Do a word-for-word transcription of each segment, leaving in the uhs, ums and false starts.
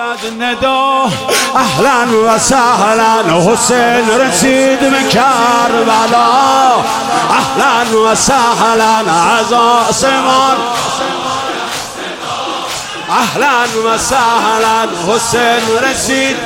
ندا اهلا و سهلا حسین رسید به کربلا، اهلا و سهلا از آسمان، اهلا و سهلا حسین رسید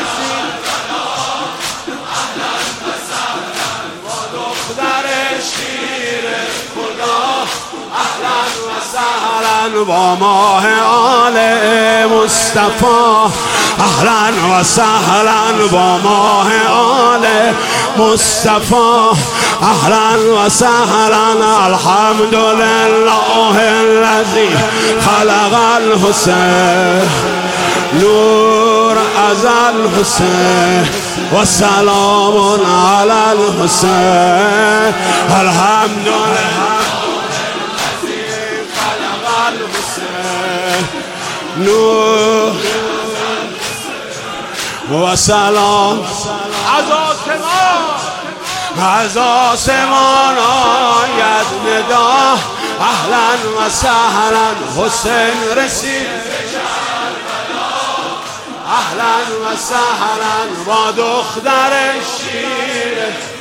با ماه آل مصطفی، اهلا و سهلا با ماه آل مصطفی، اهلا و سهلا الحمدلله الذی خلق الحسین نور از الحسین و سلام علی الحسین، الحمدلله نور و سلام از آسمان، از آسمان آید ندا اهلا و سهلا حسین رسید، اهلا و سهلا با دختر شیر،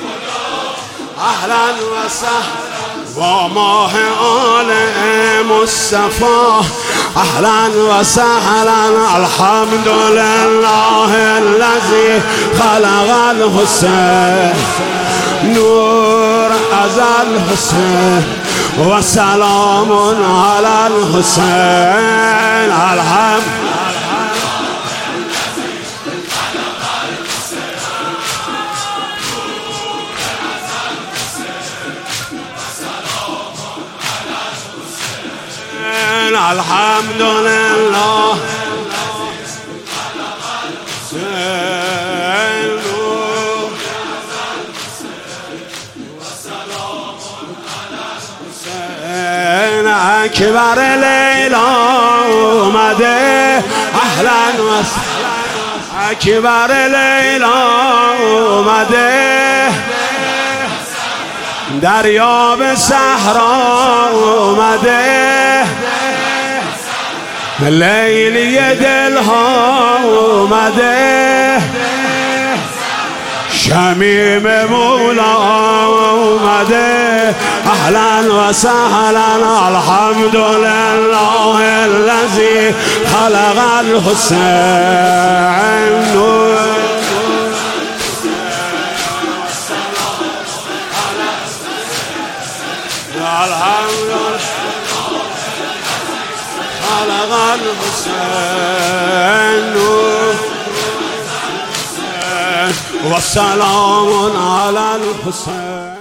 اهلا و سهلا با ماه آل مصطفی، اهلا و سهلا الحمدلله الذی خلق الحسین نور از الحسین و سلام علی الحسین، الحمد الحمدلله اکبر لیلا اومده، اهلا و سهلا اکبر لیلا اومده، دریا به صحرا اومده، لیلی دلها اومده، شمیم مولا اومده، اهلا و سهلا الحمدلله الذی خلق الحسین نور الحمدلله خلق الحسین و سلام علی الحسین.